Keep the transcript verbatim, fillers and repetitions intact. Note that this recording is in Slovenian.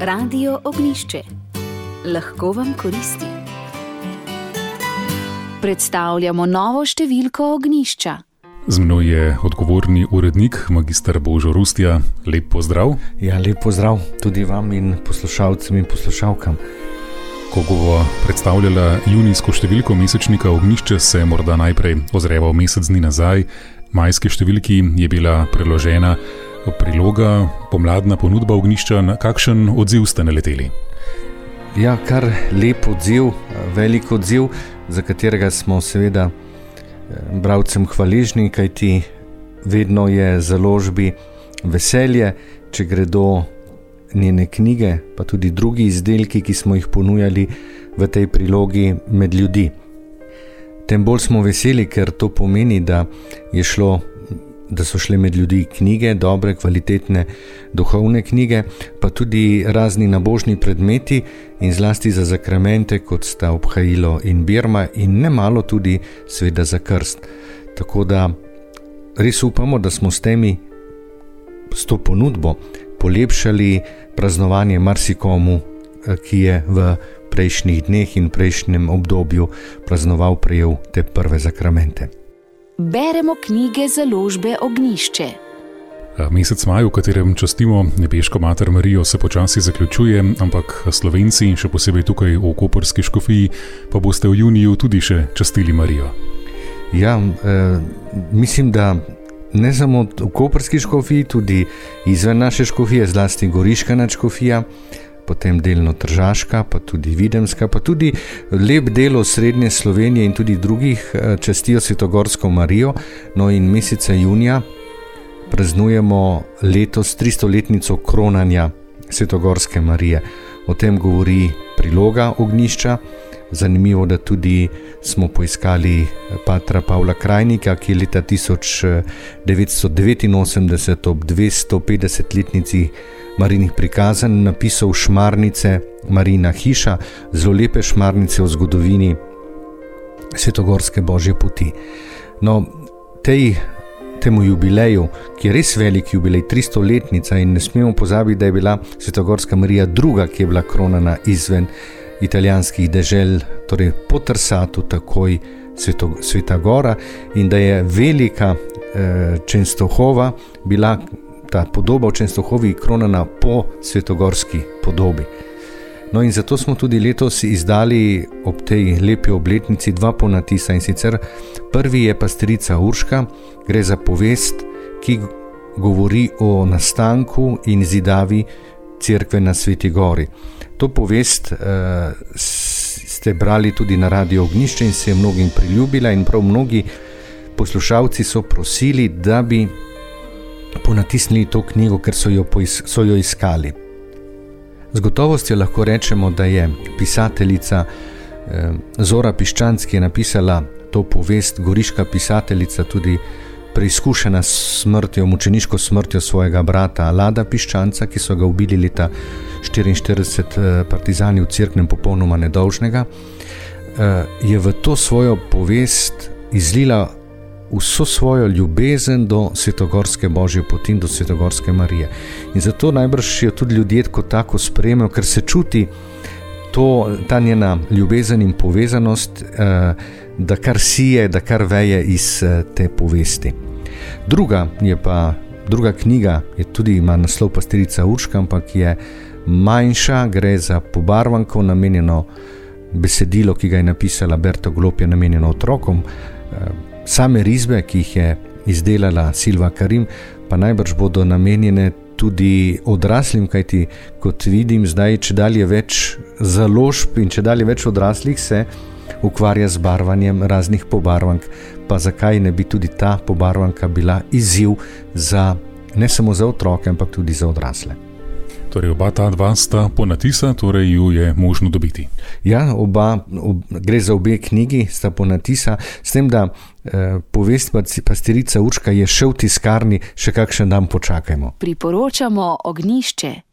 Radio Ognjišče. Lahko vam koristi. Predstavljamo novo številko Ognjišča. Z mnoj je odgovorni urednik, magister Božo Rustja. Lep pozdrav. Ja, lep pozdrav tudi vam in poslušalcem in poslušalkam. Ko bo predstavljala junijsko številko mesečnika Ognjišče, se morda najprej ozreval mesec dni nazaj. Majski številki je bila preložena priloga, pomladna ponudba Ognjišča. Na kakšen odziv ste naleteli? Ja, kar lep odziv, velik odziv, za katerega smo seveda bralcem hvaležni, kajti vedno je založbi veselje, če gredo njene knjige, pa tudi drugi izdelki, ki smo jih ponujali v tej prilogi, med ljudi. Tem bolj smo veseli, ker to pomeni, da je šlo, da so šle med ljudi knjige, dobre, kvalitetne, duhovne knjige, pa tudi razni nabožni predmeti in zlasti za zakramente, kot sta obhajilo in birma, in nemalo tudi seveda za krst. Tako da res upamo, da smo s temi, s to ponudbo polepšali praznovanje marsikomu, ki je v prejšnjih dneh in prejšnjem obdobju praznoval, prejel te prve zakramente. Beremo knjige založbe Ognjišče. Mesec maj, v katerem častimo nebeško mater Marijo, se počasi zaključuje, ampak Slovenci, še posebej tukaj v koprski škofiji, pa boste v juniju tudi še častili Marijo. Ja, eh, mislim, da ne samo v koprski škofiji, tudi izven naše škofije, zlasti Goriška nadškofija, potem delno Tržaška, pa tudi Videmska, pa tudi lep del srednje Slovenije in tudi drugih častijo Svetogorsko Marijo. No in meseca junija praznujemo letos tristoletnico kronanja Svetogorske Marije. O tem govori priloga Ognjišča. Zanimivo, da tudi smo poiskali patra Pavla Krajnika, ki je leta tisoč devetsto devetinosemdeset ob dvestopetdesetletnici Marijinih prikazanj napisal Šmarnice, Marijina hiša, zelo lepe šmarnice o zgodovini Svetogorske Božje poti. No, tej, temu jubileju, ki je res velik jubilej, tristoletnica, in ne smemo pozabiti, da je bila Svetogorska Marija druga, ki je bila kronana izven italijanskih dežel, torej po Trsatu, takoj Sveto, Sveta Gora, in da je velika eh, Čenstohova bila, ta podoba v Čenstohovi, kronana po svetogorski podobi. No in zato smo tudi letos izdali ob tej lepi obletnici dva ponatisa, in sicer prvi je Pastorica Urška, gre za povest, ki govori o nastanku in zidavi cerkve na Sveti Gori. To povest uh, ste brali tudi na Radio Ognjišče in se je mnogim priljubila, in prav mnogi poslušalci so prosili, da bi ponatisnili to knjigo, ker so jo, pois- so jo iskali. Z gotovostjo lahko rečemo, da je pisateljica eh, Zora Piščanc, ki je napisala to povest, goriška pisateljica, tudi preizkušena s smrtjo, mučeniško smrtjo svojega brata Lada Piščanca, ki so ga ubili leta štiriinštirideset eh, partizani v Cerknem, popolnoma nedolžnega, eh, je v to svojo povest izlila vso svojo ljubezen do Svetogorske Božje poti in do Svetogorske Marije. In zato najbrž jo tudi ljudje kot tako sprejmejo, ker se čuti to, ta njena ljubezen in povezanost, eh, da kar sije, da kar veje iz eh, te povesti. Druga je pa, druga knjiga je tudi, ima naslov Pastorica Urška, ampak je manjša, gre za pobarvanko, namenjeno besedilo, ki ga je napisala Berta Golob, je namenjeno otrokom. Eh, Same risbe, ki jih je izdelala Silva Karim, pa najbrž bodo namenjene tudi odraslim, kajti kot vidim zdaj, če dalje več založb in če dalje več odraslih se ukvarja z barvanjem raznih pobarvank, pa zakaj ne bi tudi ta pobarvanka bila izziv za, ne samo za otroke, ampak tudi za odrasle. Torej oba ta dva sta ponatisa, torej ju je možno dobiti. Ja, oba, ob, gre za obe knjigi, sta ponatisa, s tem, da eh, povest Pastorica Urška je še v tiskarni, še kakšen dan počakajmo. Priporočamo Ognjišče.